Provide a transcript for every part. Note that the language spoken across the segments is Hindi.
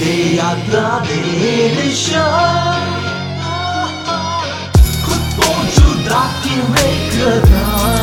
दे यादां दे निशान, खुद को जुदा किवें करां।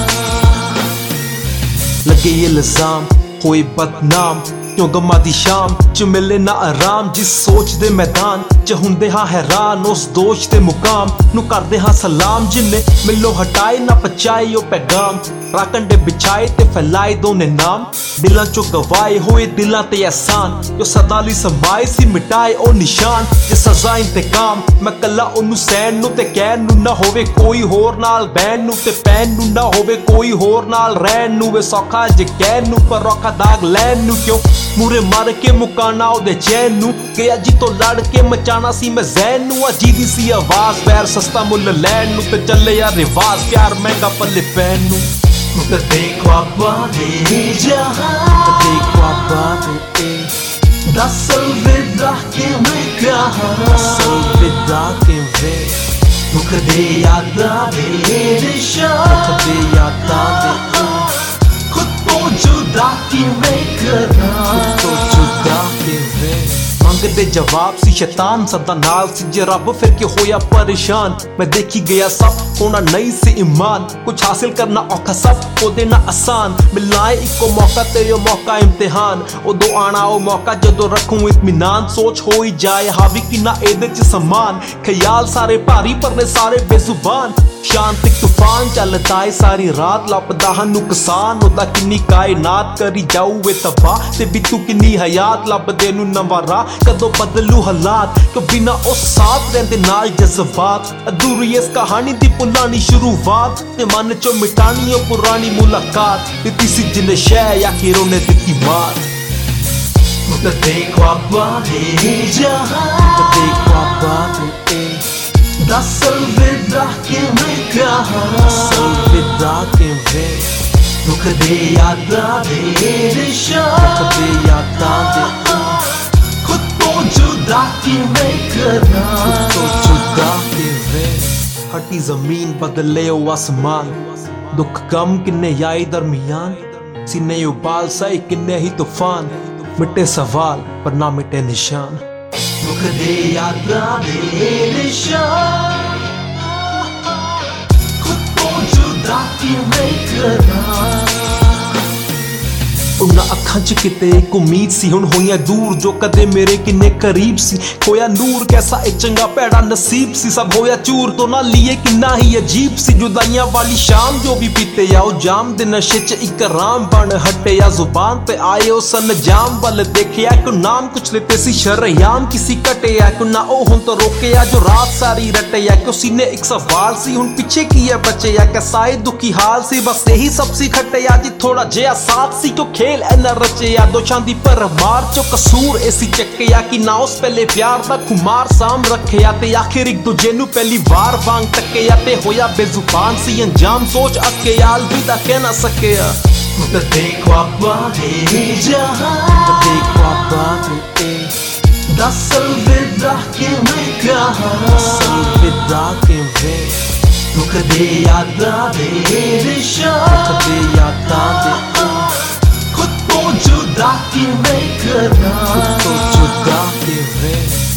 लगे इल्जाम होए बदनाम, क्यों गमा दी शाम च मिले ना आराम। जिस सोच दे मैदान च हुंदे हां हैरान, उस दोष दे मुकाम नू करदे हां सलाम। जिन्ने मिलो हटाए ना पचाए ओ पैगाम, राकंडे बिछाए ते फैलाए दोने नाम। दिलां चो गवाए होए दिलां ते एहसान, जो सदा लई समाए सी मिटाए ओ निशान। जे सजा इंतकाम मैं कल्ला ओनू सैन नू, ते कहन नू ना होवे कोई होर नाल बैन नू, ते पैन नू ना होवे कोई होर नाल रहन नू। वे सौखा जे कहन नू पर औखा दाग लैन नू, क्यों मूरे मार के मुकाना ओदे चैन नू। गया जी तो लड़ के मचाना सी मैं जैन नू, अजी दी सी आवाज पैर सस्ता मुल लैन नू। ते चले यार रिवाज प्यार महंगा पल्ले पैन नू। कदे ख्वाबां दे जहां, कदे ख्वाबां दे दस अलविदा किवें कहां, दस अलविदा किवें। कदे यादां दे निशान, कदे यादां दे खुद को जुदा किवें करां, खुद को जुदा किवें। मंगदे जवाब सी शैतान सदा नाल सी, जे रब फिर के होया परेशान। मैं देखी गया सब होना नहीं सी ईमान, कुछ हासिल करना औखा सब ओ देना आसान। मिलना है इको मौका ते ओ मौका इम्तिहान, उदो आना ओ मौका जदों रखूं इत्मीनान। सोच हो ही जाए हावी कि ना एदे च समान, ख्याल सारे भारी परने सारे बेजुबान। शांत एक तूफान चलदा है सारी रात, लभदा हा नुकसान ओदा किन्नी कायनात करी जाऊ वे तबाह। ते बितू किन्नी हयात लभदे नू नवां राह, कदों बदलू हालात क्यों बिना उस साथ रहिंदे नाल जज्बात। अधूरी इस कहानी दी पुरानी शुरुआत, ते मन चो मिटानी ओ पुरानी मुलाकात। दित्ती सी जिन्ने शै आखिर उन्हें दित्ती मात। कदे ख्वाबां दे जहां, कदे ख्वाबां दे दस अलविदा किवें कहां, दस अलविदा किवें। कदे यादां दे निशान, कदे यादां दे खुद को जुदा किवें करां, खुद को जुदा किवें। हटी जमीन बदले ओ आसमान, दुख गम किन्ने आई दरमियान। सीने उबाल सही किन्ने ही तूफान, मिटे सवाल पर ना मिटे निशान। कदे यादां दे निशान, खुद को जुदा किवें करां। उन्हां अखां च किते एक उम्मीद सी, हुण होइयां दूर जो कदे मेरे किन्ने करीब सी। खोया नूर कैसा ए चंगा भैड़ा नसीब सी, सब होया चूर तो ना लिए किन्ना ही अजीब सी। जुदाइयां वाली शाम जो भी पीते आओ जाम दे नशे च इक राम बन हटे, या जुबान पे आए ओ सनजाम वल देखिया को नाम कुछ लेते सी शरयाम। किसी कटे को ना ओ हुण तो रोके जो रात सारी रटे, को सीने एक सवाल सी हुण पीछे की है बचे कैसा ए दुखी हाल सी। बस यही सब सी खटे जी थोड़ा जिहा साथ सी, क्यों खेल एना रचेया दोषां दी परमार चो कसूर ऐसी चक्केया कि ना उस पहले प्यार दा खुमार साम रखेया। ते आखिर एक दूजे नू पहली बार वांग तकेया, ते होया बेजुबान सी अंजाम सोच अकेया अलविदा कह ना सकेया। कदे ख्वाबां दे जहां, कदे ख्वाबां दे दस अलविदा किवें कहां, दस अलविदा किवें। कदे यादां दे निशान, कदे यादां दे खुद को जुदा किवें करां, खुद को जुदा किवें।